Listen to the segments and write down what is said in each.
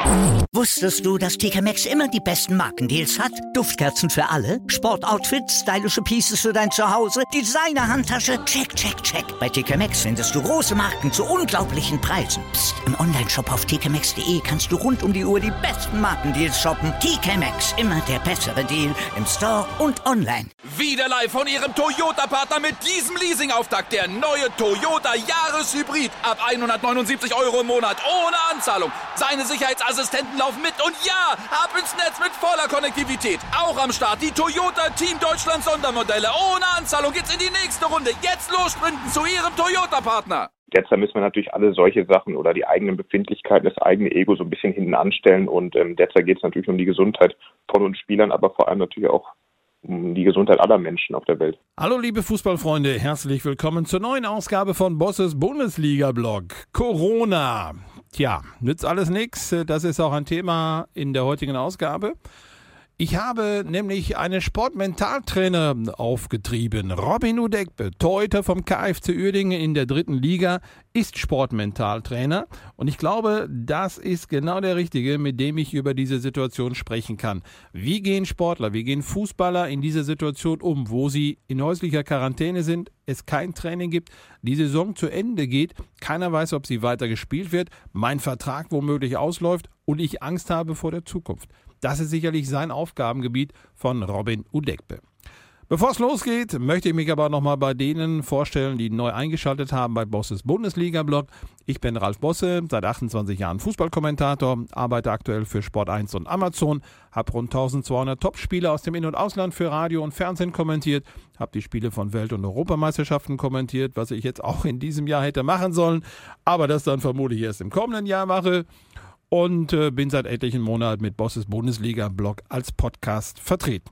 Wusstest du, dass TK Maxx immer die besten Markendeals hat? Duftkerzen für alle, Sportoutfits, stylische Pieces für dein Zuhause, Designer-Handtasche, check, check, check. Bei TK Maxx findest du große Marken zu unglaublichen Preisen. Psst. Im Onlineshop auf tkmaxx.de kannst du rund um die Uhr die besten Markendeals shoppen. TK Maxx, immer der bessere Deal im Store und online. Wieder live von Ihrem Toyota-Partner mit diesem Leasing-Auftakt. Der neue Toyota Jahreshybrid. Ab 179 € im Monat. Ohne Anzahlung. Seine Sicherheitsassistenten laufen mit. Und ja, ab ins Netz mit voller Konnektivität. Auch am Start die Toyota Team Deutschland Sondermodelle. Ohne Anzahlung geht's in die nächste Runde. Jetzt los sprinten zu Ihrem Toyota-Partner. Derzeit müssen wir natürlich alle solche Sachen oder die eigenen Befindlichkeiten, das eigene Ego so ein bisschen hinten anstellen. Und derzeit geht es natürlich um die Gesundheit von uns Spielern, aber vor allem natürlich auch um die Gesundheit aller Menschen auf der Welt. Hallo liebe Fußballfreunde, herzlich willkommen zur neuen Ausgabe von Bosses Bundesliga-Blog. Corona. Tja, nützt alles nichts. Das ist auch ein Thema in der heutigen Ausgabe. Ich habe nämlich einen Sportmentaltrainer aufgetrieben. Robin Udegbe, Torhüter vom KFC Uerdingen in der 3. Liga, ist Sportmentaltrainer. Und ich glaube, das ist genau der Richtige, mit dem ich über diese Situation sprechen kann. Wie gehen Sportler, wie gehen Fußballer in dieser Situation um, wo sie in häuslicher Quarantäne sind, es kein Training gibt, die Saison zu Ende geht, keiner weiß, ob sie weiter gespielt wird, mein Vertrag womöglich ausläuft und ich Angst habe vor der Zukunft. Das ist sicherlich sein Aufgabengebiet von Robin Udegbe. Bevor es losgeht, möchte ich mich aber nochmal bei denen vorstellen, die neu eingeschaltet haben bei Bosses Bundesliga-Blog. Ich bin Ralf Bosse, seit 28 Jahren Fußballkommentator, arbeite aktuell für Sport 1 und Amazon, habe rund 1200 Topspiele aus dem In- und Ausland für Radio und Fernsehen kommentiert, habe die Spiele von Welt- und Europameisterschaften kommentiert, was ich jetzt auch in diesem Jahr hätte machen sollen, aber das dann vermutlich erst im kommenden Jahr mache. Und bin seit etlichen Monaten mit Bosses Bundesliga-Blog als Podcast vertreten.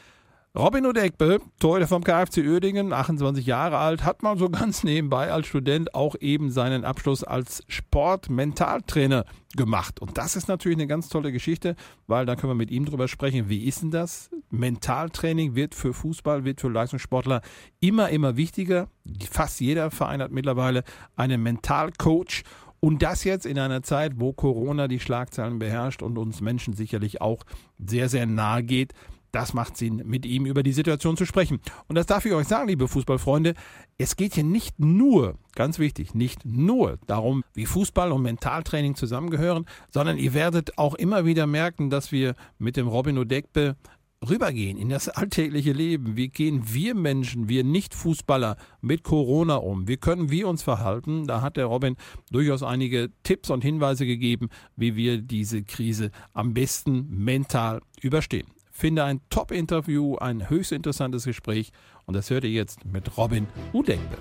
Robin Udegbe, Torhüter vom KFC Uerdingen, 28 Jahre alt, hat mal so ganz nebenbei als Student auch eben seinen Abschluss als Sportmentaltrainer gemacht. Und das ist natürlich eine ganz tolle Geschichte, weil da können wir mit ihm drüber sprechen. Wie ist denn das? Mentaltraining wird für Fußball, wird für Leistungssportler immer wichtiger. Fast jeder Verein hat mittlerweile einen Mentalcoach. Und das jetzt in einer Zeit, wo Corona die Schlagzeilen beherrscht und uns Menschen sicherlich auch sehr, sehr nahe geht. Das macht Sinn, mit ihm über die Situation zu sprechen. Und das darf ich euch sagen, liebe Fußballfreunde, es geht hier nicht nur, ganz wichtig, nicht nur darum, wie Fußball und Mentaltraining zusammengehören, sondern ihr werdet auch immer wieder merken, dass wir mit dem Robin Udegbe rübergehen in das alltägliche Leben. Wie gehen wir Menschen, wir Nicht-Fußballer mit Corona um? Wie können wir uns verhalten? Da hat der Robin durchaus einige Tipps und Hinweise gegeben, wie wir diese Krise am besten mental überstehen. Finde ein Top-Interview, ein höchst interessantes Gespräch und das hört ihr jetzt mit Robin Udegbe.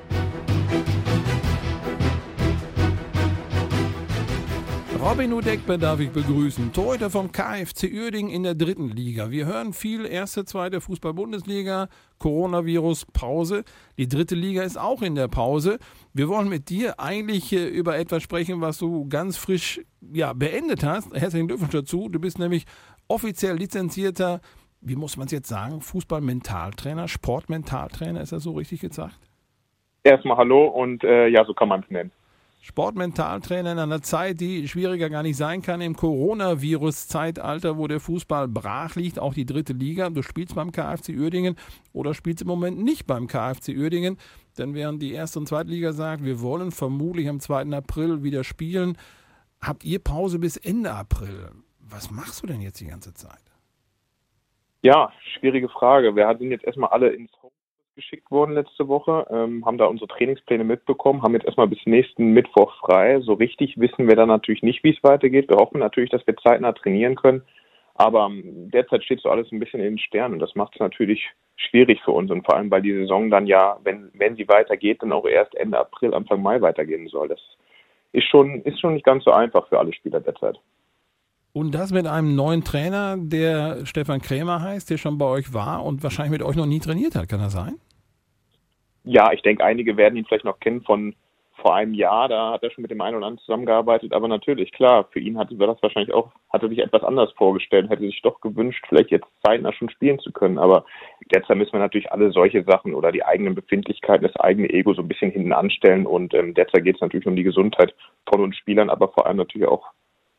Robin Udegbe darf ich begrüßen, Torhüter vom KFC Uerdingen in der 3. Liga. Wir hören viel 1., 2. Fußball-Bundesliga, Coronavirus, Pause. Die 3. Liga ist auch in der Pause. Wir wollen mit dir eigentlich über etwas sprechen, was du ganz frisch beendet hast. Herzlichen Glückwunsch dazu. Du bist nämlich offiziell lizenzierter, wie muss man es jetzt sagen, Fußball-Mentaltrainer, Sportmentaltrainer, ist das so richtig gesagt? Erstmal hallo und so kann man es nennen. Sportmentaltrainer in einer Zeit, die schwieriger gar nicht sein kann, im Coronavirus-Zeitalter, wo der Fußball brach liegt, auch die 3. Liga. Du spielst beim KFC Uerdingen oder spielst im Moment nicht beim KFC Uerdingen, denn während die 1. und 2. Liga sagt, wir wollen vermutlich am 2. April wieder spielen, habt ihr Pause bis Ende April. Was machst du denn jetzt die ganze Zeit? Ja, schwierige Frage. Wir sind jetzt erstmal alle ins Homeoffice geschickt worden letzte Woche, haben da unsere Trainingspläne mitbekommen, haben jetzt erstmal bis nächsten Mittwoch frei. So richtig wissen wir dann natürlich nicht, wie es weitergeht. Wir hoffen natürlich, dass wir zeitnah trainieren können, aber derzeit steht so alles ein bisschen in den Sternen und das macht es natürlich schwierig für uns und vor allem, weil die Saison dann ja, wenn sie weitergeht, dann auch erst Ende April, Anfang Mai weitergehen soll. Das ist schon nicht ganz so einfach für alle Spieler derzeit. Und das mit einem neuen Trainer, der Stefan Krämer heißt, der schon bei euch war und wahrscheinlich mit euch noch nie trainiert hat. Kann das sein? Ja, ich denke, einige werden ihn vielleicht noch kennen von vor einem Jahr. Da hat er schon mit dem einen oder anderen zusammengearbeitet. Aber natürlich, klar, für ihn hatte er sich etwas anders vorgestellt, hätte sich doch gewünscht, vielleicht jetzt zeitnah schon spielen zu können. Aber derzeit müssen wir natürlich alle solche Sachen oder die eigenen Befindlichkeiten, das eigene Ego so ein bisschen hinten anstellen. Und derzeit geht es natürlich um die Gesundheit von uns Spielern, aber vor allem natürlich auch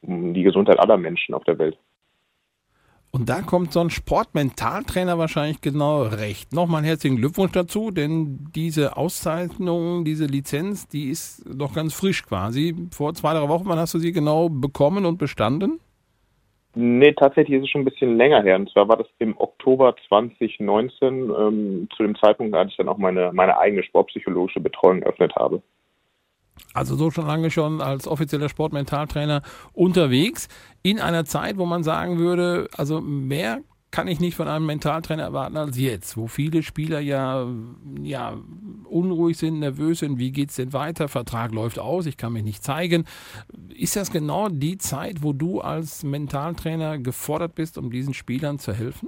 um die Gesundheit aller Menschen auf der Welt. Und da kommt so ein Sportmentaltrainer wahrscheinlich genau recht. Nochmal einen herzlichen Glückwunsch dazu, denn diese Auszeichnung, diese Lizenz, die ist noch ganz frisch quasi. Vor 2-3 Wochen, wann hast du sie genau bekommen und bestanden? Nee, tatsächlich ist es schon ein bisschen länger her. Und zwar war das im Oktober 2019, zu dem Zeitpunkt, als ich dann auch meine eigene sportpsychologische Betreuung eröffnet habe. Also so schon lange schon als offizieller Sportmentaltrainer unterwegs, in einer Zeit, wo man sagen würde, also mehr kann ich nicht von einem Mentaltrainer erwarten als jetzt, wo viele Spieler ja unruhig sind, nervös sind, wie geht's denn weiter, Vertrag läuft aus, ich kann mich nicht zeigen. Ist das genau die Zeit, wo du als Mentaltrainer gefordert bist, um diesen Spielern zu helfen?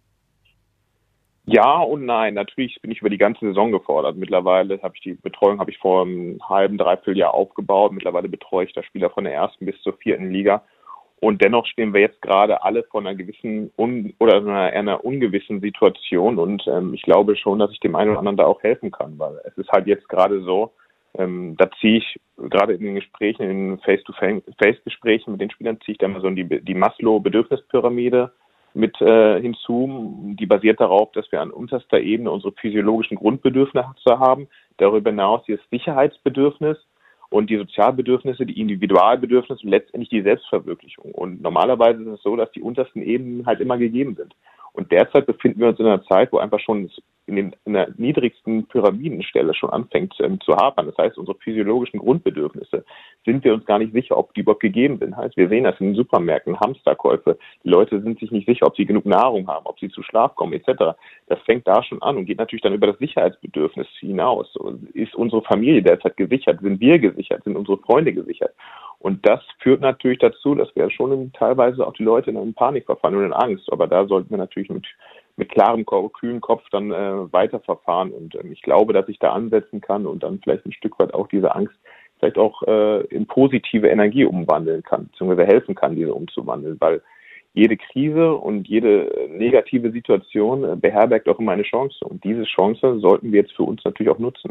Ja und nein. Natürlich bin ich über die ganze Saison gefordert. Mittlerweile habe ich die Betreuung vor einem halben, dreiviertel Jahr aufgebaut. Mittlerweile betreue ich da Spieler von der 1. bis zur 4. Liga. Und dennoch stehen wir jetzt gerade alle vor einer gewissen einer ungewissen Situation. Und ich glaube schon, dass ich dem einen oder anderen da auch helfen kann, weil es ist halt jetzt gerade so, da ziehe ich gerade in den Gesprächen, in den Face-to-Face-Gesprächen mit den Spielern, ziehe ich da mal so die Maslow-Bedürfnispyramide mit hinzu. Die basiert darauf, dass wir an unterster Ebene unsere physiologischen Grundbedürfnisse haben, darüber hinaus das Sicherheitsbedürfnis und die Sozialbedürfnisse, die Individualbedürfnisse und letztendlich die Selbstverwirklichung. Und normalerweise ist es so, dass die untersten Ebenen halt immer gegeben sind. Und derzeit befinden wir uns in einer Zeit, wo einfach schon in der niedrigsten Pyramidenstelle schon anfängt zu hapern. Das heißt, unsere physiologischen Grundbedürfnisse sind wir uns gar nicht sicher, ob die überhaupt gegeben sind. Heißt, wir sehen das in den Supermärkten, Hamsterkäufe. Die Leute sind sich nicht sicher, ob sie genug Nahrung haben, ob sie zu Schlaf kommen etc. Das fängt da schon an und geht natürlich dann über das Sicherheitsbedürfnis hinaus. Ist unsere Familie derzeit gesichert? Sind wir gesichert? Sind unsere Freunde gesichert? Und das führt natürlich dazu, dass wir schon teilweise auch die Leute in Panik verfallen und in Angst. Aber da sollten wir natürlich mit klarem, kühlen Kopf dann weiterverfahren. Und ich glaube, dass ich da ansetzen kann und dann vielleicht ein Stück weit auch diese Angst vielleicht auch in positive Energie umwandeln kann, beziehungsweise helfen kann, diese umzuwandeln. Weil jede Krise und jede negative Situation beherbergt auch immer eine Chance. Und diese Chance sollten wir jetzt für uns natürlich auch nutzen.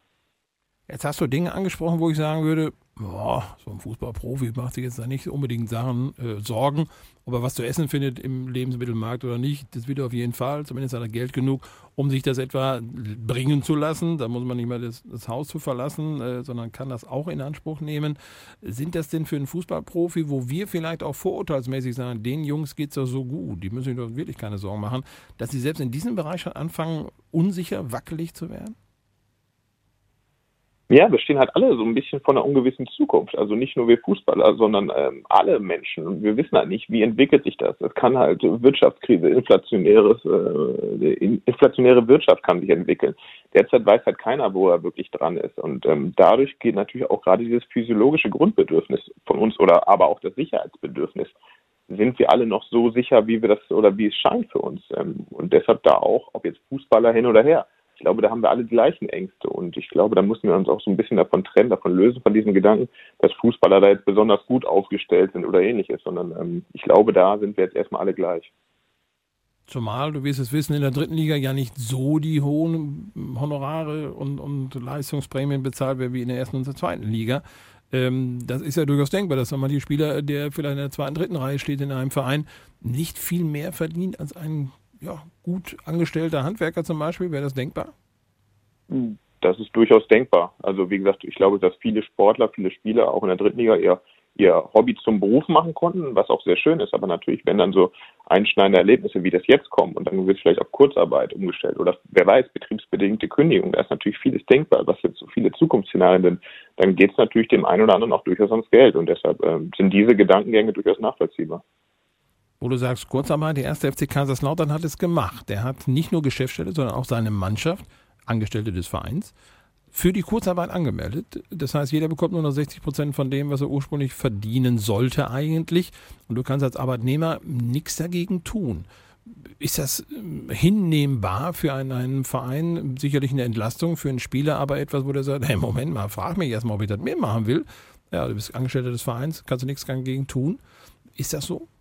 Jetzt hast du Dinge angesprochen, wo ich sagen würde, so ein Fußballprofi macht sich jetzt da nicht unbedingt Sorgen, ob er was zu essen findet im Lebensmittelmarkt oder nicht. Das wird er auf jeden Fall, zumindest hat er Geld genug, um sich das etwa bringen zu lassen. Da muss man nicht mal das Haus zu verlassen, sondern kann das auch in Anspruch nehmen. Sind das denn für einen Fußballprofi, wo wir vielleicht auch vorurteilsmäßig sagen, den Jungs geht es doch so gut, die müssen sich doch wirklich keine Sorgen machen, dass sie selbst in diesem Bereich schon anfangen, unsicher, wackelig zu werden? Ja, wir stehen halt alle so ein bisschen vor einer ungewissen Zukunft. Also nicht nur wir Fußballer, sondern alle Menschen. Und wir wissen halt nicht, wie entwickelt sich das. Es kann halt Wirtschaftskrise, inflationäre Wirtschaft kann sich entwickeln. Derzeit weiß halt keiner, wo er wirklich dran ist. Und dadurch geht natürlich auch gerade dieses physiologische Grundbedürfnis von uns oder aber auch das Sicherheitsbedürfnis. Sind wir alle noch so sicher, wie wir das oder wie es scheint für uns? Und deshalb da auch, ob jetzt Fußballer hin oder her. Ich glaube, da haben wir alle die gleichen Ängste und ich glaube, da müssen wir uns auch so ein bisschen davon trennen, davon lösen, von diesem Gedanken, dass Fußballer da jetzt besonders gut aufgestellt sind oder ähnliches, sondern ich glaube, da sind wir jetzt erstmal alle gleich. Zumal, du wirst es wissen, in der 3. Liga ja nicht so die hohen Honorare und Leistungsprämien bezahlt werden wie in der 1. und der 2. Liga. Das ist ja durchaus denkbar, dass man die Spieler, der vielleicht in der 2. und 3. Reihe steht in einem Verein, nicht viel mehr verdient als ein gut angestellter Handwerker zum Beispiel. Wäre das denkbar? Das ist durchaus denkbar. Also wie gesagt, ich glaube, dass viele Sportler, viele Spieler auch in der 3. Liga ihr Hobby zum Beruf machen konnten, was auch sehr schön ist. Aber natürlich, wenn dann so einschneidende Erlebnisse wie das jetzt kommen und dann wird es vielleicht auf Kurzarbeit umgestellt oder wer weiß, betriebsbedingte Kündigung, da ist natürlich vieles denkbar, was jetzt so viele Zukunftsszenarien sind, dann geht es natürlich dem einen oder anderen auch durchaus ans Geld und deshalb sind diese Gedankengänge durchaus nachvollziehbar. Wo du sagst, Kurzarbeit, der 1. FC Kaiserslautern hat es gemacht. Der hat nicht nur Geschäftsstelle, sondern auch seine Mannschaft, Angestellte des Vereins, für die Kurzarbeit angemeldet. Das heißt, jeder bekommt nur noch 60% von dem, was er ursprünglich verdienen sollte eigentlich. Und du kannst als Arbeitnehmer nichts dagegen tun. Ist das hinnehmbar für einen Verein? Sicherlich eine Entlastung für einen Spieler, aber etwas, wo der sagt, hey, Moment mal, frag mich erstmal, ob ich das mitmachen will. Ja, du bist Angestellter des Vereins, kannst du nichts dagegen tun. Ist das so?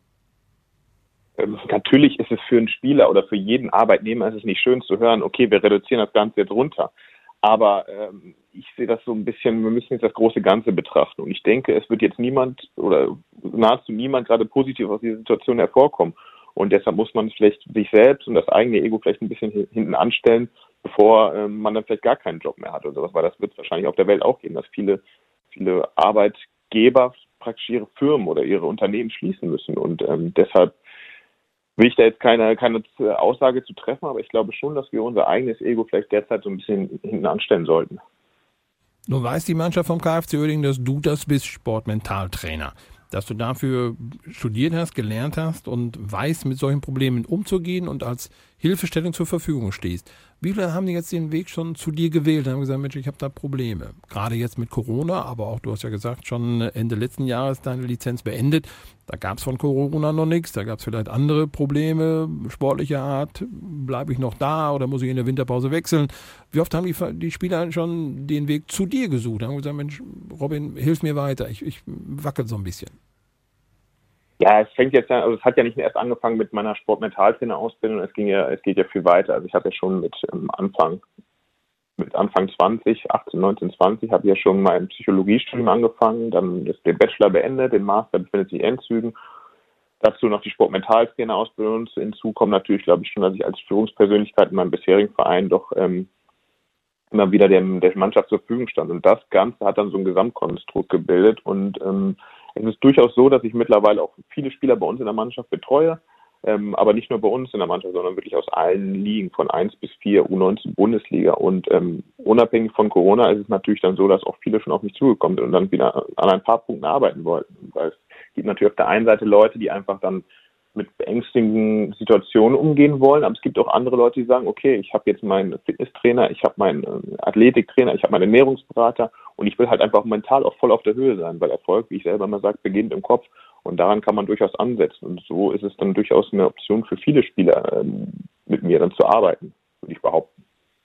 Natürlich ist es für einen Spieler oder für jeden Arbeitnehmer ist es nicht schön zu hören, okay, wir reduzieren das Ganze jetzt runter. Aber ich sehe das so ein bisschen, wir müssen jetzt das große Ganze betrachten. Und ich denke, es wird jetzt niemand oder nahezu niemand gerade positiv aus dieser Situation hervorkommen. Und deshalb muss man vielleicht sich selbst und das eigene Ego vielleicht ein bisschen hinten anstellen, bevor man dann vielleicht gar keinen Job mehr hat oder sowas, weil das wird es wahrscheinlich auf der Welt auch geben, dass viele Arbeitgeber praktisch ihre Firmen oder ihre Unternehmen schließen müssen. Und deshalb will ich da jetzt keine Aussage zu treffen, aber ich glaube schon, dass wir unser eigenes Ego vielleicht derzeit so ein bisschen hinten anstellen sollten. Nun weiß die Mannschaft vom KFC Uerdingen, dass du das bist, Sportmentaltrainer. Dass du dafür studiert hast, gelernt hast und weißt, mit solchen Problemen umzugehen und als Hilfestellung zur Verfügung stehst. Wie viele haben die jetzt den Weg schon zu dir gewählt und haben gesagt, Mensch, ich habe da Probleme. Gerade jetzt mit Corona, aber auch, du hast ja gesagt, schon Ende letzten Jahres deine Lizenz beendet. Da gab es von Corona noch nichts, da gab es vielleicht andere Probleme, sportlicher Art. Bleibe ich noch da oder muss ich in der Winterpause wechseln? Wie oft haben die Spieler schon den Weg zu dir gesucht? Haben gesagt, Mensch, Robin, hilf mir weiter, ich wackel so ein bisschen. Ja, es hat ja nicht erst angefangen mit meiner Sportmentaltrainer-Ausbildung, es geht ja viel weiter. Also ich habe ja schon mit Anfang 20, 18, 19, 20, habe ja schon mein Psychologiestudium angefangen, dann ist der Bachelor beendet, den Master befindet sich in Endzügen. Dazu noch die Sportmentaltrainer-Ausbildung. Hinzu kommt natürlich, glaube ich, schon, dass ich als Führungspersönlichkeit in meinem bisherigen Verein doch immer wieder der Mannschaft zur Verfügung stand. Und das Ganze hat dann so ein Gesamtkonstrukt gebildet. Und es ist durchaus so, dass ich mittlerweile auch viele Spieler bei uns in der Mannschaft betreue, aber nicht nur bei uns in der Mannschaft, sondern wirklich aus allen Ligen, von 1 bis 4, U19 Bundesliga. Und unabhängig von Corona ist es natürlich dann so, dass auch viele schon auf mich zugekommen sind und dann wieder an ein paar Punkten arbeiten wollten. Weil es gibt natürlich auf der einen Seite Leute, die einfach dann mit beängstigenden Situationen umgehen wollen, aber es gibt auch andere Leute, die sagen, okay, ich habe jetzt meinen Fitnesstrainer, ich habe meinen Athletiktrainer, ich habe meinen Ernährungsberater und ich will halt einfach mental auch voll auf der Höhe sein, weil Erfolg, wie ich selber immer sage, beginnt im Kopf und daran kann man durchaus ansetzen und so ist es dann durchaus eine Option für viele Spieler, mit mir dann zu arbeiten, würde ich behaupten.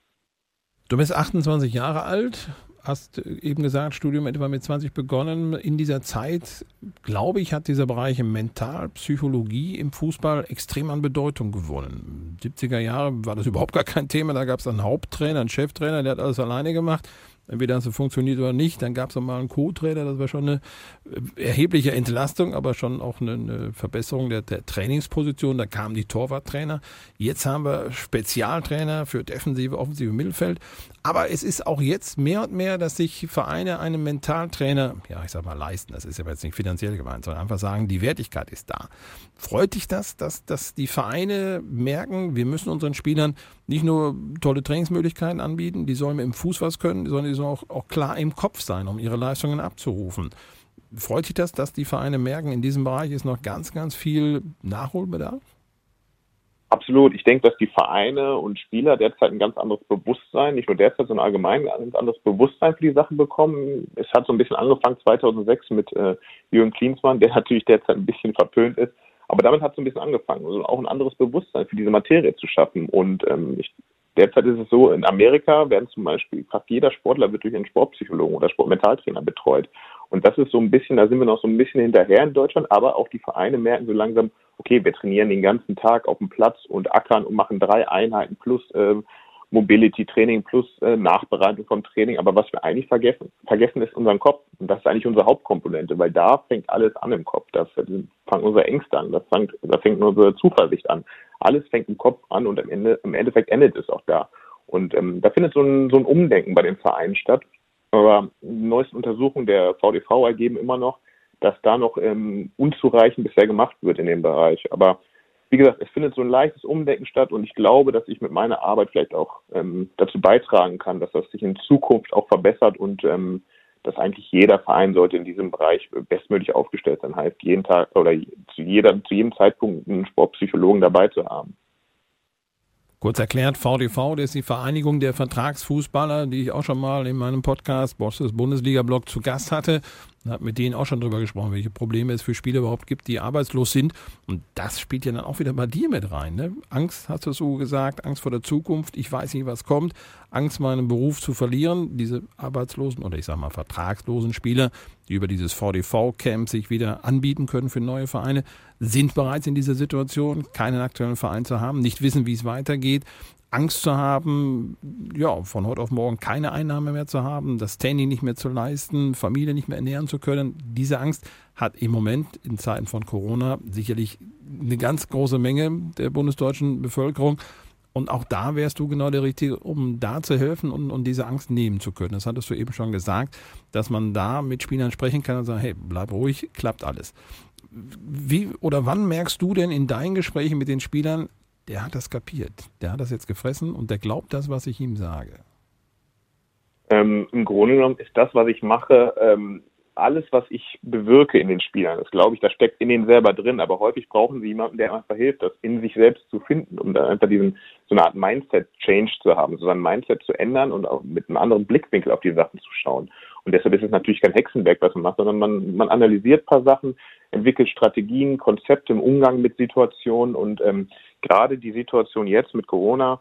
Du bist 28 Jahre alt, hast eben gesagt, Studium etwa mit 20 begonnen. In dieser Zeit, glaube ich, hat dieser Bereich Mentalpsychologie im Fußball extrem an Bedeutung gewonnen. 70er Jahre war das überhaupt gar kein Thema. Da gab es einen Haupttrainer, einen Cheftrainer, der hat alles alleine gemacht. Entweder hat es funktioniert oder nicht. Dann gab es mal einen Co-Trainer. Das war schon eine erhebliche Entlastung, aber schon auch eine Verbesserung der Trainingsposition. Da kamen die Torwarttrainer. Jetzt haben wir Spezialtrainer für defensive, offensive Mittelfeld. Aber es ist auch jetzt mehr und mehr, dass sich Vereine einen Mentaltrainer, ja, ich sag mal, leisten. Das ist ja jetzt nicht finanziell gemeint, sondern einfach sagen, die Wertigkeit ist da. Freut dich das, dass die Vereine merken, wir müssen unseren Spielern nicht nur tolle Trainingsmöglichkeiten anbieten, die sollen im Fuß was können, sondern die sollen auch klar im Kopf sein, um ihre Leistungen abzurufen. Freut dich das, dass die Vereine merken, in diesem Bereich ist noch ganz, ganz viel Nachholbedarf? Absolut. Ich denke, dass die Vereine und Spieler derzeit ein ganz anderes Bewusstsein, nicht nur derzeit, sondern allgemein ein ganz anderes Bewusstsein für die Sache bekommen. Es hat so ein bisschen angefangen 2006 mit Jürgen Klinsmann, der natürlich derzeit ein bisschen verpönt ist. Aber damit hat es so ein bisschen angefangen, also auch ein anderes Bewusstsein für diese Materie zu schaffen. Und derzeit ist es so, in Amerika werden zum Beispiel fast jeder Sportler wird durch einen Sportpsychologen oder Sportmentaltrainer betreut. Und das ist so ein bisschen, da sind wir noch so ein bisschen hinterher in Deutschland, aber auch die Vereine merken so langsam, okay, wir trainieren den ganzen Tag auf dem Platz und ackern und machen 3 Einheiten plus Mobility-Training plus Nachbereitung vom Training. Aber was wir eigentlich vergessen ist unseren Kopf. Und das ist eigentlich unsere Hauptkomponente, weil da fängt alles an im Kopf. Da fangen unsere Ängste an, da fängt unsere Zuversicht an. Alles fängt im Kopf an und im Endeffekt endet es auch da. Und da findet so ein Umdenken bei den Vereinen statt. Aber neueste Untersuchungen der VDV ergeben immer noch, dass da noch unzureichend bisher gemacht wird in dem Bereich. Aber wie gesagt, es findet so ein leichtes Umdenken statt und ich glaube, dass ich mit meiner Arbeit vielleicht auch dazu beitragen kann, dass das sich in Zukunft auch verbessert und dass eigentlich jeder Verein sollte in diesem Bereich bestmöglich aufgestellt sein. Heißt, jeden Tag oder zu jedem Zeitpunkt einen Sportpsychologen dabei zu haben. Kurz erklärt, VDV, das ist die Vereinigung der Vertragsfußballer, die ich auch schon mal in meinem Podcast Bosses Bundesliga-Blog zu Gast hatte. Ich habe mit denen auch schon drüber gesprochen, welche Probleme es für Spieler überhaupt gibt, die arbeitslos sind. Und das spielt ja dann auch wieder bei dir mit rein. Ne? Angst, hast du so gesagt, Angst vor der Zukunft, ich weiß nicht, was kommt. Angst, meinen Beruf zu verlieren. Diese arbeitslosen oder ich sage mal vertragslosen Spieler, die über dieses VDV-Camp sich wieder anbieten können für neue Vereine, sind bereits in dieser Situation, keinen aktuellen Verein zu haben, nicht wissen, wie es weitergeht. Angst zu haben, ja, von heute auf morgen keine Einnahme mehr zu haben, das Training nicht mehr zu leisten, Familie nicht mehr ernähren zu können. Diese Angst hat im Moment in Zeiten von Corona sicherlich eine ganz große Menge der bundesdeutschen Bevölkerung. Und auch da wärst du genau der Richtige, um da zu helfen und diese Angst nehmen zu können. Das hattest du eben schon gesagt, dass man da mit Spielern sprechen kann und sagen, hey, bleib ruhig, klappt alles. Wie oder wann merkst du denn in deinen Gesprächen mit den Spielern, der hat das kapiert, der hat das jetzt gefressen und der glaubt das, was ich ihm sage? Im Grunde genommen ist das, was ich mache, alles, was ich bewirke in den Spielern, das glaube ich, das steckt in denen selber drin, aber häufig brauchen sie jemanden, der einfach hilft, das in sich selbst zu finden, um da einfach so eine Art Mindset-Change zu haben, so ein Mindset zu ändern und auch mit einem anderen Blickwinkel auf die Sachen zu schauen. Und deshalb ist es natürlich kein Hexenwerk, was man macht, sondern man analysiert ein paar Sachen, entwickelt Strategien, Konzepte im Umgang mit Situationen und gerade die Situation jetzt mit Corona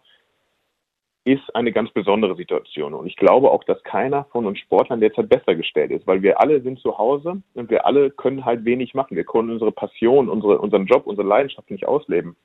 ist eine ganz besondere Situation. Und ich glaube auch, dass keiner von uns Sportlern derzeit besser gestellt ist, weil wir alle sind zu Hause und wir alle können halt wenig machen. Wir können unsere Passion, unseren Job, unsere Leidenschaft nicht ausleben.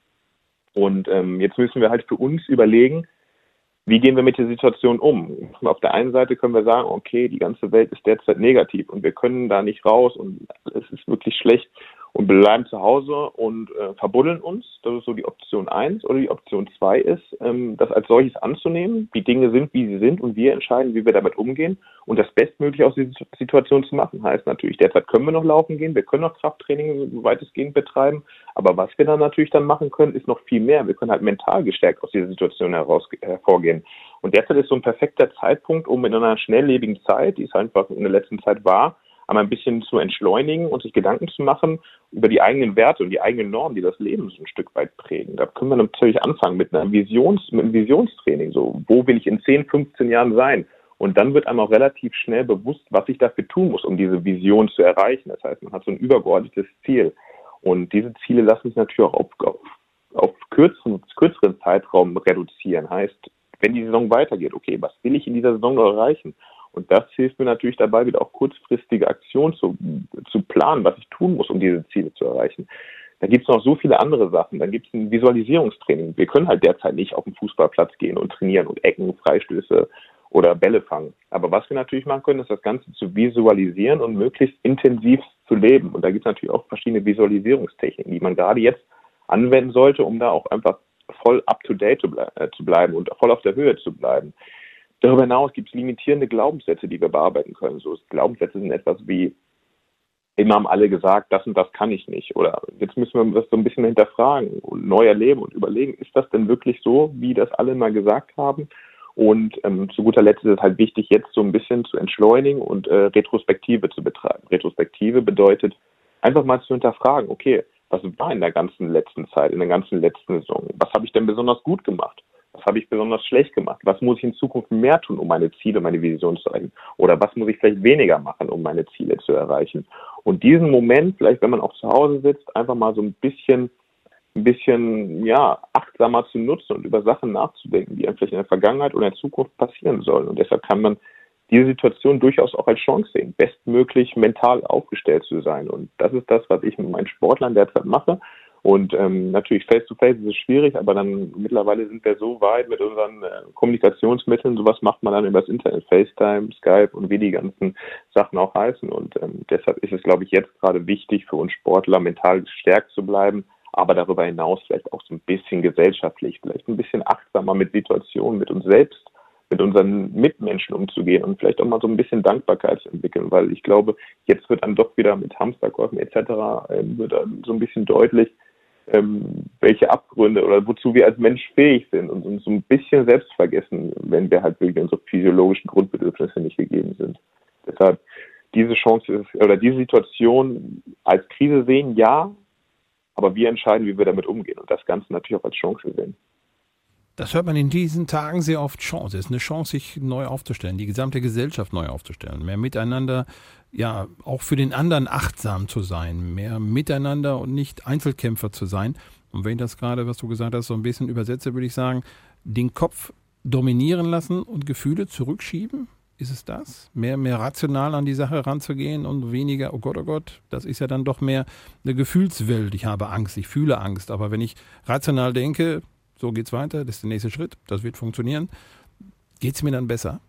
Und jetzt müssen wir halt für uns überlegen, wie gehen wir mit der Situation um? Auf der einen Seite können wir sagen, okay, die ganze Welt ist derzeit negativ und wir können da nicht raus und es ist wirklich schlecht und bleiben zu Hause und verbuddeln uns. Das ist so die Option 1. Oder die Option 2 ist, das als solches anzunehmen. Die Dinge sind, wie sie sind und wir entscheiden, wie wir damit umgehen und das Bestmögliche aus dieser Situation zu machen. Heißt natürlich, derzeit können wir noch laufen gehen, wir können noch Krafttraining weitestgehend betreiben, aber was wir dann natürlich dann machen können, ist noch viel mehr. Wir können halt mental gestärkt aus dieser Situation hervorgehen. Und derzeit ist so ein perfekter Zeitpunkt, um in einer schnelllebigen Zeit, die es einfach in der letzten Zeit war, einmal ein bisschen zu entschleunigen und sich Gedanken zu machen über die eigenen Werte und die eigenen Normen, die das Leben so ein Stück weit prägen. Da können wir natürlich anfangen mit einem Visionstraining. So, wo will ich in 10, 15 Jahren sein? Und dann wird einem auch relativ schnell bewusst, was ich dafür tun muss, um diese Vision zu erreichen. Das heißt, man hat so ein übergeordnetes Ziel. Und diese Ziele lassen sich natürlich auch auf kürzeren Zeitraum reduzieren. Heißt, wenn die Saison weitergeht, okay, was will ich in dieser Saison noch erreichen? Und das hilft mir natürlich dabei, wieder auch kurzfristige Aktionen zu planen, was ich tun muss, um diese Ziele zu erreichen. Da gibt es noch so viele andere Sachen. Dann gibt es ein Visualisierungstraining. Wir können halt derzeit nicht auf den Fußballplatz gehen und trainieren und Ecken, Freistöße oder Bälle fangen. Aber was wir natürlich machen können, ist das Ganze zu visualisieren und möglichst intensiv zu leben. Und da gibt es natürlich auch verschiedene Visualisierungstechniken, die man gerade jetzt anwenden sollte, um da auch einfach voll up-to-date zu bleiben und voll auf der Höhe zu bleiben. Darüber hinaus gibt es limitierende Glaubenssätze, die wir bearbeiten können. So, Glaubenssätze sind etwas wie, immer haben alle gesagt, das und das kann ich nicht. Oder jetzt müssen wir das so ein bisschen hinterfragen und neu erleben und überlegen, ist das denn wirklich so, wie das alle mal gesagt haben? Und zu guter Letzt ist es halt wichtig, jetzt so ein bisschen zu entschleunigen und Retrospektive zu betreiben. Retrospektive bedeutet, einfach mal zu hinterfragen, okay, was war in der ganzen letzten Zeit, in der ganzen letzten Saison? Was habe ich denn besonders gut gemacht? Was habe ich besonders schlecht gemacht? Was muss ich in Zukunft mehr tun, um meine Ziele, meine Vision zu erreichen? Oder was muss ich vielleicht weniger machen, um meine Ziele zu erreichen? Und diesen Moment, vielleicht wenn man auch zu Hause sitzt, einfach mal so ein bisschen achtsamer zu nutzen und über Sachen nachzudenken, die einem vielleicht in der Vergangenheit oder in der Zukunft passieren sollen. Und deshalb kann man diese Situation durchaus auch als Chance sehen, bestmöglich mental aufgestellt zu sein. Und das ist das, was ich mit meinen Sportlern derzeit mache. Und natürlich Face-to-Face ist es schwierig, aber dann mittlerweile sind wir so weit mit unseren Kommunikationsmitteln, sowas macht man dann über das Internet, FaceTime, Skype und wie die ganzen Sachen auch heißen. Und deshalb ist es, glaube ich, jetzt gerade wichtig für uns Sportler, mental gestärkt zu bleiben, aber darüber hinaus vielleicht auch so ein bisschen gesellschaftlich, vielleicht ein bisschen achtsamer mit Situationen, mit uns selbst, mit unseren Mitmenschen umzugehen und vielleicht auch mal so ein bisschen Dankbarkeit zu entwickeln, weil ich glaube, jetzt wird dann doch wieder mit Hamsterkäufen etc. Wird dann so ein bisschen deutlich, welche Abgründe oder wozu wir als Mensch fähig sind und uns so ein bisschen selbst vergessen, wenn wir halt wirklich unsere physiologischen Grundbedürfnisse nicht gegeben sind. Deshalb diese Chance oder diese Situation als Krise sehen, ja, aber wir entscheiden, wie wir damit umgehen und das Ganze natürlich auch als Chance sehen. Das hört man in diesen Tagen sehr oft. Chance. Es ist eine Chance, sich neu aufzustellen, die gesamte Gesellschaft neu aufzustellen, mehr miteinander, ja, auch für den anderen achtsam zu sein, mehr miteinander und nicht Einzelkämpfer zu sein. Und wenn ich das gerade, was du gesagt hast, so ein bisschen übersetze, würde ich sagen, den Kopf dominieren lassen und Gefühle zurückschieben. Ist es das? Mehr rational an die Sache ranzugehen und weniger, oh Gott, das ist ja dann doch mehr eine Gefühlswelt. Ich habe Angst, ich fühle Angst. Aber wenn ich rational denke, so geht's weiter, das ist der nächste Schritt, das wird funktionieren, geht's mir dann besser?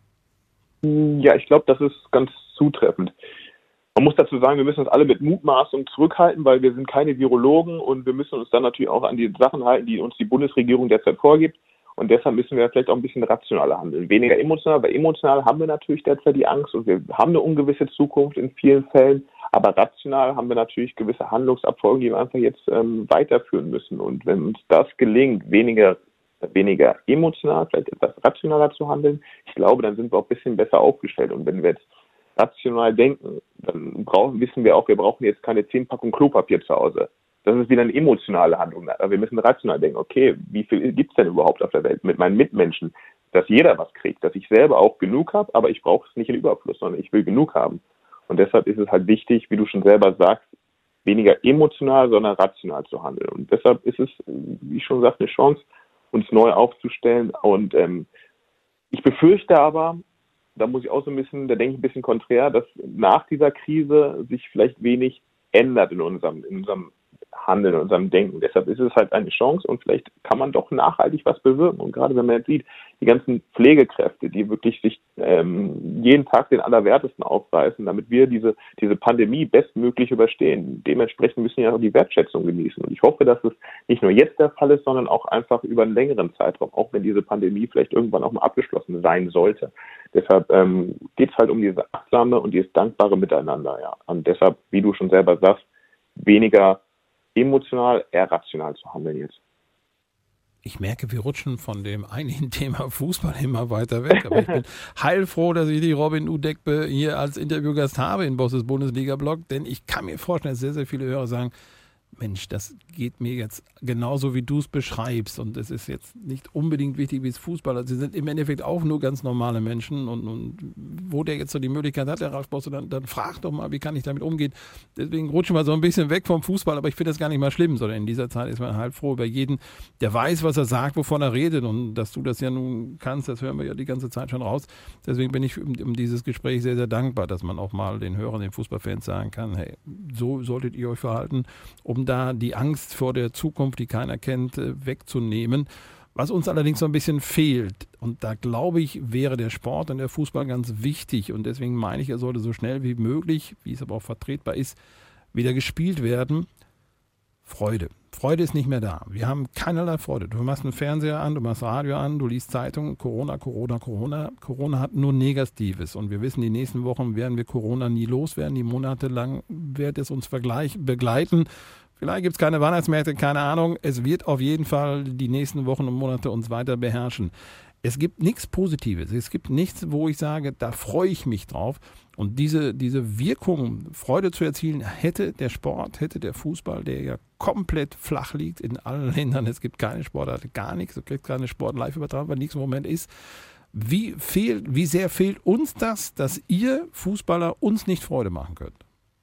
Ja, ich glaube, das ist ganz zutreffend. Man muss dazu sagen, wir müssen uns alle mit Mutmaßung zurückhalten, weil wir sind keine Virologen und wir müssen uns dann natürlich auch an die Sachen halten, die uns die Bundesregierung derzeit vorgibt. Und deshalb müssen wir vielleicht auch ein bisschen rationaler handeln. Weniger emotional, weil emotional haben wir natürlich derzeit die Angst und wir haben eine ungewisse Zukunft in vielen Fällen. Aber rational haben wir natürlich gewisse Handlungsabfolgen, die wir einfach jetzt weiterführen müssen. Und wenn uns das gelingt, weniger emotional, vielleicht etwas rationaler zu handeln, ich glaube, dann sind wir auch ein bisschen besser aufgestellt. Und wenn wir jetzt rational denken, dann wissen wir auch, wir brauchen jetzt keine 10 Packungen Klopapier zu Hause. Das ist wieder eine emotionale Handlung. Aber wir müssen rational denken, okay, wie viel gibt es denn überhaupt auf der Welt mit meinen Mitmenschen, dass jeder was kriegt, dass ich selber auch genug habe, aber ich brauche es nicht in Überfluss, sondern ich will genug haben. Und deshalb ist es halt wichtig, wie du schon selber sagst, weniger emotional, sondern rational zu handeln. Und deshalb ist es, wie ich schon sagte, eine Chance, uns neu aufzustellen. Und ich befürchte aber, da muss ich auch so ein bisschen, da denke ich ein bisschen konträr, dass nach dieser Krise sich vielleicht wenig ändert in unserem Handeln, in unserem Denken. Deshalb ist es halt eine Chance und vielleicht kann man doch nachhaltig was bewirken. Und gerade wenn man jetzt sieht, die ganzen Pflegekräfte, die wirklich sich jeden Tag den Allerwertesten aufreißen, damit wir diese Pandemie bestmöglich überstehen. Dementsprechend müssen wir ja auch die Wertschätzung genießen. Und ich hoffe, dass es nicht nur jetzt der Fall ist, sondern auch einfach über einen längeren Zeitraum, auch wenn diese Pandemie vielleicht irgendwann auch mal abgeschlossen sein sollte. Deshalb geht es halt um dieses achtsame und dieses dankbare Miteinander. Ja. Und deshalb, wie du schon selber sagst, weniger emotional, eher rational zu handeln jetzt. Ich merke, wir rutschen von dem eigentlichen Thema Fußball immer weiter weg. Aber ich bin heilfroh, dass ich die Robin Udekbe hier als Interviewgast habe in Bosses Bundesliga-Blog, denn ich kann mir vorstellen, dass sehr, sehr viele Hörer sagen, Mensch, das geht mir jetzt genauso, wie du es beschreibst. Und es ist jetzt nicht unbedingt wichtig, wie es Fußballer. Sie sind im Endeffekt auch nur ganz normale Menschen. Und wo der jetzt so die Möglichkeit hat, der Ralf Bosse, dann frag doch mal, wie kann ich damit umgehen. Deswegen rutschen wir so ein bisschen weg vom Fußball. Aber ich finde das gar nicht mal schlimm, sondern in dieser Zeit ist man halt froh über jeden, der weiß, was er sagt, wovon er redet. Und dass du das ja nun kannst, das hören wir ja die ganze Zeit schon raus. Deswegen bin ich um dieses Gespräch sehr, sehr dankbar, dass man auch mal den Hörern, den Fußballfans sagen kann, hey, so solltet ihr euch verhalten, um da die Angst vor der Zukunft, die keiner kennt, wegzunehmen. Was uns allerdings so ein bisschen fehlt, und da glaube ich, wäre der Sport und der Fußball ganz wichtig, und deswegen meine ich, er sollte so schnell wie möglich, wie es aber auch vertretbar ist, wieder gespielt werden. Freude. Freude ist nicht mehr da. Wir haben keinerlei Freude. Du machst einen Fernseher an, du machst Radio an, du liest Zeitungen, Corona. Corona hat nur Negatives. Und wir wissen, die nächsten Wochen werden wir Corona nie loswerden. Die Monate lang wird es uns begleiten. Vielleicht gibt es keine Weihnachtsmärkte, keine Ahnung. Es wird auf jeden Fall die nächsten Wochen und Monate uns weiter beherrschen. Es gibt nichts Positives. Es gibt nichts, wo ich sage, da freue ich mich drauf. Und diese Wirkung, Freude zu erzielen, hätte der Sport, hätte der Fußball, der ja komplett flach liegt in allen Ländern. Es gibt keine Sportart, gar nichts. Du kriegst keine Sport live übertragen, weil nichts im Moment ist. Wie sehr fehlt uns das, dass ihr Fußballer uns nicht Freude machen könnt?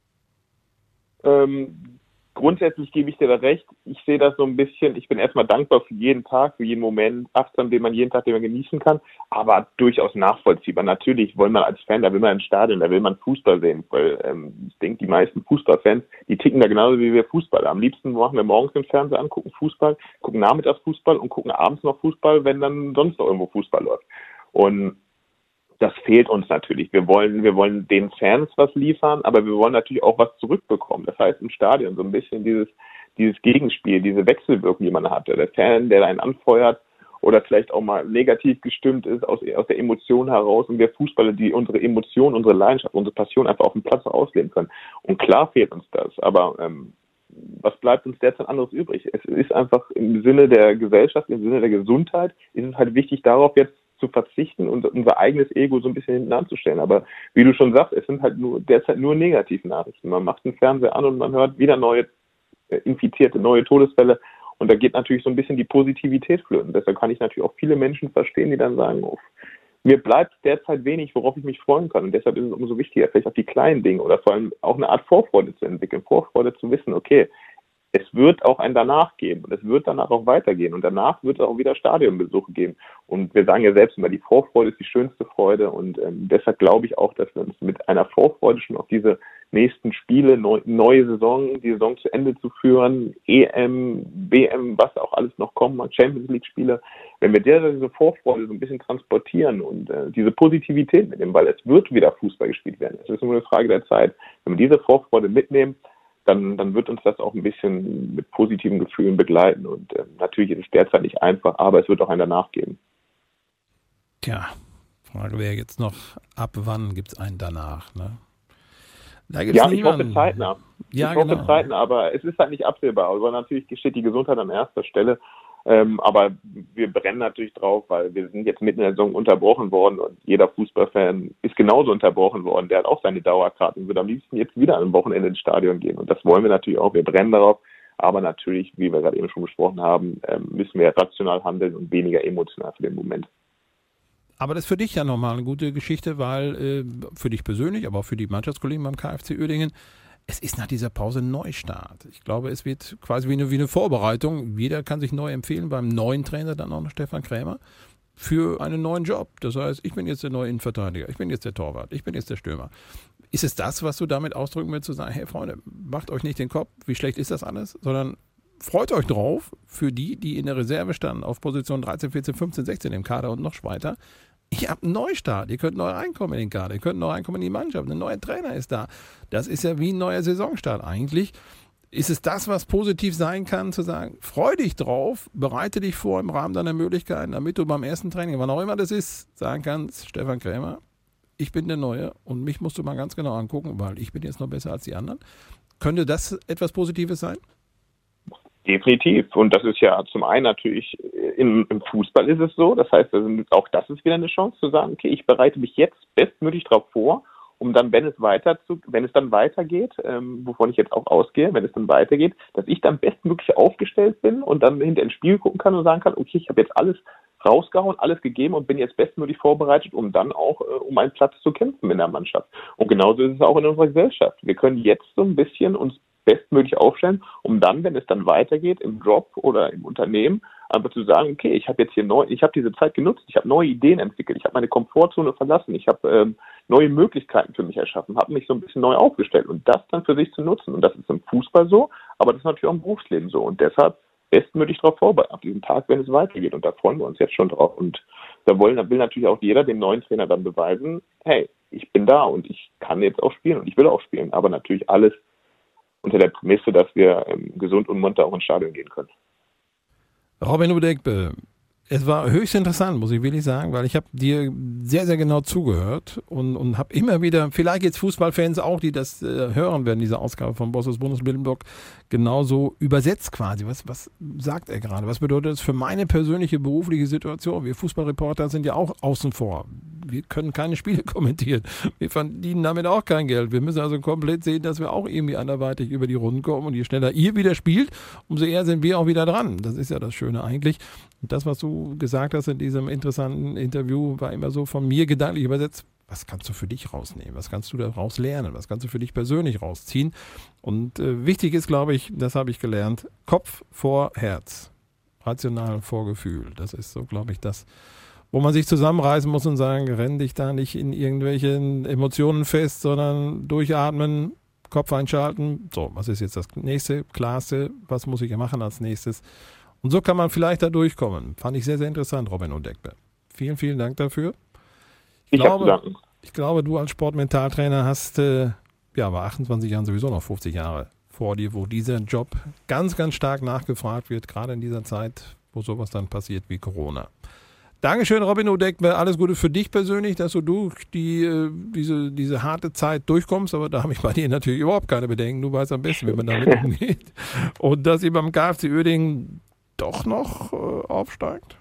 Grundsätzlich gebe ich dir da recht. Ich sehe das so ein bisschen, ich bin erstmal dankbar für jeden Tag, für jeden Moment, achtsam, den man genießen kann, aber durchaus nachvollziehbar. Natürlich wollen wir als Fan, da will man ins Stadion, da will man Fußball sehen, weil ich denke, die meisten Fußballfans, die ticken da genauso wie wir Fußballer. Am liebsten machen wir morgens den Fernseher an, gucken Fußball, gucken nachmittags Fußball und gucken abends noch Fußball, wenn dann sonst noch irgendwo Fußball läuft. Und das fehlt uns natürlich. Wir wollen den Fans was liefern, aber wir wollen natürlich auch was zurückbekommen. Das heißt im Stadion so ein bisschen dieses Gegenspiel, diese Wechselwirkung, die man hat. Der Fan, der einen anfeuert oder vielleicht auch mal negativ gestimmt ist aus der Emotion heraus, und wir Fußballer, die unsere Emotion, unsere Leidenschaft, unsere Passion einfach auf dem Platz ausleben können. Und klar fehlt uns das, aber was bleibt uns derzeit anderes übrig? Es ist einfach im Sinne der Gesellschaft, im Sinne der Gesundheit, ist es halt wichtig, darauf jetzt zu verzichten und unser eigenes Ego so ein bisschen hinten anzustellen. Aber wie du schon sagst, es sind halt derzeit nur Negativnachrichten. Man macht den Fernseher an und man hört wieder neue Infizierte, neue Todesfälle, und da geht natürlich so ein bisschen die Positivität flöten. Deshalb kann ich natürlich auch viele Menschen verstehen, die dann sagen, mir bleibt derzeit wenig, worauf ich mich freuen kann, und deshalb ist es umso wichtiger, vielleicht auch die kleinen Dinge oder vor allem auch eine Art Vorfreude zu entwickeln, Vorfreude zu wissen, okay, es wird auch ein Danach geben und es wird danach auch weitergehen und danach wird es auch wieder Stadionbesuche geben. Und wir sagen ja selbst immer, die Vorfreude ist die schönste Freude und deshalb glaube ich auch, dass wir uns mit einer Vorfreude schon auf diese nächsten Spiele, neue Saison, die Saison zu Ende zu führen, EM, WM, was auch alles noch kommt, Champions League Spiele, wenn wir diese Vorfreude so ein bisschen transportieren und diese Positivität mitnehmen, weil es wird wieder Fußball gespielt werden. Es ist nur eine Frage der Zeit. Wenn wir diese Vorfreude mitnehmen, dann wird uns das auch ein bisschen mit positiven Gefühlen begleiten. Und natürlich ist es derzeit nicht einfach, aber es wird auch ein Danach geben. Tja, Frage wäre jetzt noch, ab wann gibt es einen Danach? Ne? Da gibt's ich hoffe zeitnah. Ja, ich hoffe zeitnah, aber es ist halt nicht absehbar. Aber natürlich steht die Gesundheit an erster Stelle. Aber wir brennen natürlich drauf, weil wir sind jetzt mitten in der Saison unterbrochen worden und jeder Fußballfan ist genauso unterbrochen worden. Der hat auch seine Dauerkarten und wird am liebsten jetzt wieder am Wochenende ins Stadion gehen. Und das wollen wir natürlich auch. Wir brennen darauf. Aber natürlich, wie wir gerade eben schon besprochen haben, müssen wir rational handeln und weniger emotional für den Moment. Aber das ist für dich ja nochmal eine gute Geschichte, weil für dich persönlich, aber auch für die Mannschaftskollegen beim KFC Uerdingen, es ist nach dieser Pause ein Neustart. Ich glaube, es wird quasi wie eine Vorbereitung. Jeder kann sich neu empfehlen, beim neuen Trainer, dann auch noch Stefan Krämer, für einen neuen Job. Das heißt, ich bin jetzt der neue Innenverteidiger, ich bin jetzt der Torwart, ich bin jetzt der Stürmer. Ist es das, was du damit ausdrücken willst, zu sagen, hey Freunde, macht euch nicht den Kopf, wie schlecht ist das alles, sondern freut euch drauf für die in der Reserve standen, auf Position 13, 14, 15, 16 im Kader und noch weiter. Ihr habt einen Neustart, ihr könnt neu reinkommen in den Kader, ihr könnt neu reinkommen in die Mannschaft, ein neuer Trainer ist da. Das ist ja wie ein neuer Saisonstart eigentlich. Ist es das, was positiv sein kann, zu sagen, freu dich drauf, bereite dich vor im Rahmen deiner Möglichkeiten, damit du beim ersten Training, wann auch immer das ist, sagen kannst, Stefan Krämer, ich bin der Neue und mich musst du mal ganz genau angucken, weil ich bin jetzt noch besser als die anderen. Könnte das etwas Positives sein? Definitiv. Und das ist ja zum einen natürlich, im Fußball ist es so. Das heißt, auch das ist wieder eine Chance zu sagen, okay, ich bereite mich jetzt bestmöglich darauf vor, um dann, wenn es dann weitergeht, wovon ich jetzt auch ausgehe, wenn es dann weitergeht, dass ich dann bestmöglich aufgestellt bin und dann hinter ins Spiel gucken kann und sagen kann, okay, ich habe jetzt alles rausgehauen, alles gegeben und bin jetzt bestmöglich vorbereitet, um dann auch um einen Platz zu kämpfen in der Mannschaft. Und genauso ist es auch in unserer Gesellschaft. Wir können jetzt so ein bisschen uns bestmöglich aufstellen, um dann, wenn es dann weitergeht im Job oder im Unternehmen, einfach zu sagen, okay, ich habe jetzt hier ich habe diese Zeit genutzt, ich habe neue Ideen entwickelt, ich habe meine Komfortzone verlassen, ich habe neue Möglichkeiten für mich erschaffen, habe mich so ein bisschen neu aufgestellt und das dann für sich zu nutzen. Und das ist im Fußball so, aber das ist natürlich auch im Berufsleben so. Und deshalb bestmöglich darauf vorbereiten, auf diesen Tag, wenn es weitergeht. Und da freuen wir uns jetzt schon drauf. Und da will natürlich auch jeder dem neuen Trainer dann beweisen, hey, ich bin da und ich kann jetzt auch spielen und ich will auch spielen. Aber natürlich alles unter der Prämisse, dass wir gesund und munter auch ins Stadion gehen können. Robin Udegbe, es war höchst interessant, muss ich wirklich sagen, weil ich habe dir sehr, sehr genau zugehört und habe immer wieder, vielleicht jetzt Fußballfans auch, die das hören werden, diese Ausgabe von Bosses Bundesbildungsblog, genauso übersetzt quasi. Was sagt er gerade? Was bedeutet das für meine persönliche berufliche Situation? Wir Fußballreporter sind ja auch außen vor. Wir können keine Spiele kommentieren. Wir verdienen damit auch kein Geld. Wir müssen also komplett sehen, dass wir auch irgendwie anderweitig über die Runden kommen. Und je schneller ihr wieder spielt, umso eher sind wir auch wieder dran. Das ist ja das Schöne eigentlich. Und das, was du gesagt hast in diesem interessanten Interview, war immer so von mir gedanklich übersetzt. Was kannst du für dich rausnehmen? Was kannst du daraus lernen? Was kannst du für dich persönlich rausziehen? Und wichtig ist, glaube ich, das habe ich gelernt, Kopf vor Herz. Rational vor Gefühl. Das ist so, glaube ich, das, wo man sich zusammenreißen muss und sagen, renn dich da nicht in irgendwelchen Emotionen fest, sondern durchatmen, Kopf einschalten. So, was ist jetzt das nächste, klarste? Was muss ich machen als nächstes? Und so kann man vielleicht da durchkommen. Fand ich sehr, sehr interessant, Robin Udegbe. Vielen, vielen Dank dafür. Ich glaube, du als Sportmentaltrainer hast bei 28 Jahren sowieso noch 50 Jahre vor dir, wo dieser Job ganz, ganz stark nachgefragt wird, gerade in dieser Zeit, wo sowas dann passiert wie Corona. Dankeschön, Robin Udegbe. Alles Gute für dich persönlich, dass du durch diese harte Zeit durchkommst. Aber da habe ich bei dir natürlich überhaupt keine Bedenken. Du weißt am besten, wie man damit umgeht. Und dass ihr beim KFC Uerdingen doch noch aufsteigt?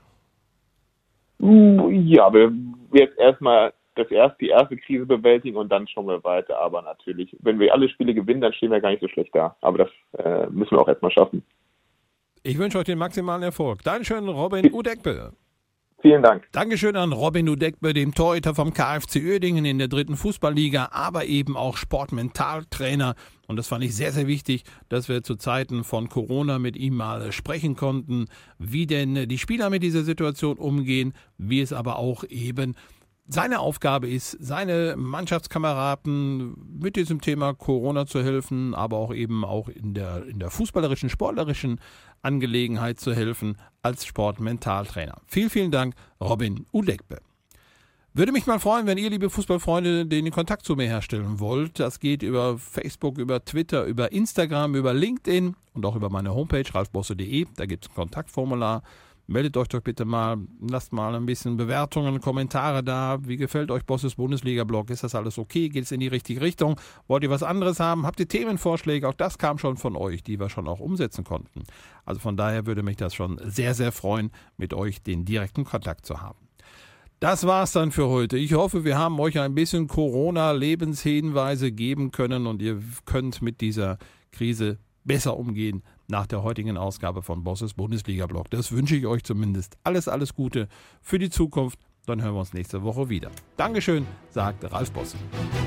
Ja, wir jetzt erstmal die erste Krise bewältigen und dann schauen wir weiter. Aber natürlich, wenn wir alle Spiele gewinnen, dann stehen wir gar nicht so schlecht da. Aber das müssen wir auch erstmal schaffen. Ich wünsche euch den maximalen Erfolg. Dankeschön, Robin Udegbe. Vielen Dank. Dankeschön an Robin Udekbe, dem Torhüter vom KFC Uerdingen in der 3. Fußballliga, aber eben auch Sportmentaltrainer. Und das fand ich sehr, sehr wichtig, dass wir zu Zeiten von Corona mit ihm mal sprechen konnten, wie denn die Spieler mit dieser Situation umgehen, wie es aber auch eben seine Aufgabe ist, seine Mannschaftskameraden mit diesem Thema Corona zu helfen, aber auch eben auch in der fußballerischen, sportlerischen Angelegenheit zu helfen als Sportmentaltrainer. Vielen, vielen Dank, Robin Udekbe. Würde mich mal freuen, wenn ihr, liebe Fußballfreunde, den Kontakt zu mir herstellen wollt. Das geht über Facebook, über Twitter, über Instagram, über LinkedIn und auch über meine Homepage ralfbosse.de. Da gibt es ein Kontaktformular. Meldet euch doch bitte mal, lasst mal ein bisschen Bewertungen, Kommentare da. Wie gefällt euch Bosses Bundesliga-Blog? Ist das alles okay? Geht es in die richtige Richtung? Wollt ihr was anderes haben? Habt ihr Themenvorschläge? Auch das kam schon von euch, die wir schon auch umsetzen konnten. Also von daher würde mich das schon sehr, sehr freuen, mit euch den direkten Kontakt zu haben. Das war's dann für heute. Ich hoffe, wir haben euch ein bisschen Corona-Lebenshinweise geben können und ihr könnt mit dieser Krise besser umgehen nach der heutigen Ausgabe von Bosses Bundesliga-Blog. Das wünsche ich euch zumindest. Alles, alles Gute für die Zukunft. Dann hören wir uns nächste Woche wieder. Dankeschön, sagt Ralf Bosse.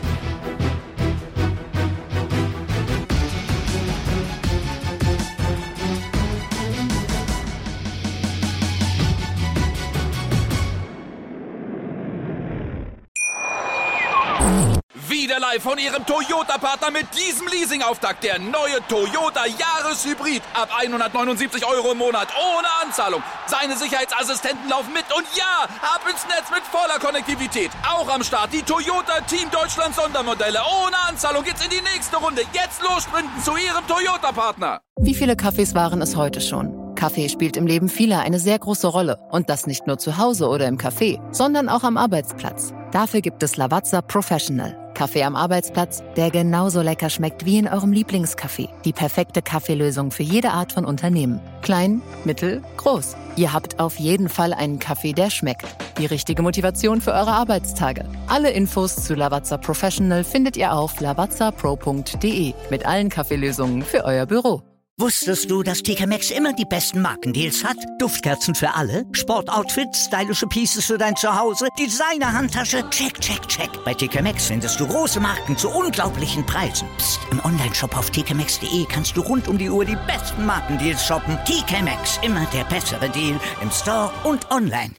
Wieder live von Ihrem Toyota-Partner mit diesem Leasing-Auftakt. Der neue Toyota Jahreshybrid. Ab 179 € im Monat. Ohne Anzahlung. Seine Sicherheitsassistenten laufen mit. Und ja, ab ins Netz mit voller Konnektivität. Auch am Start die Toyota Team Deutschland Sondermodelle. Ohne Anzahlung geht's in die nächste Runde. Jetzt los sprinten zu Ihrem Toyota-Partner. Wie viele Kaffees waren es heute schon? Kaffee spielt im Leben vieler eine sehr große Rolle. Und das nicht nur zu Hause oder im Café, sondern auch am Arbeitsplatz. Dafür gibt es Lavazza Professional. Kaffee am Arbeitsplatz, der genauso lecker schmeckt wie in eurem Lieblingscafé. Die perfekte Kaffeelösung für jede Art von Unternehmen. Klein, mittel, groß. Ihr habt auf jeden Fall einen Kaffee, der schmeckt. Die richtige Motivation für eure Arbeitstage. Alle Infos zu Lavazza Professional findet ihr auf lavazzapro.de mit allen Kaffeelösungen für euer Büro. Wusstest du, dass TK Maxx immer die besten Markendeals hat? Duftkerzen für alle, Sportoutfits, stylische Pieces für dein Zuhause, Designer-Handtasche, check, check, check. Bei TK Maxx findest du große Marken zu unglaublichen Preisen. Psst. Im Onlineshop auf tkmaxx.de kannst du rund um die Uhr die besten Markendeals shoppen. TK Maxx, immer der bessere Deal im Store und online.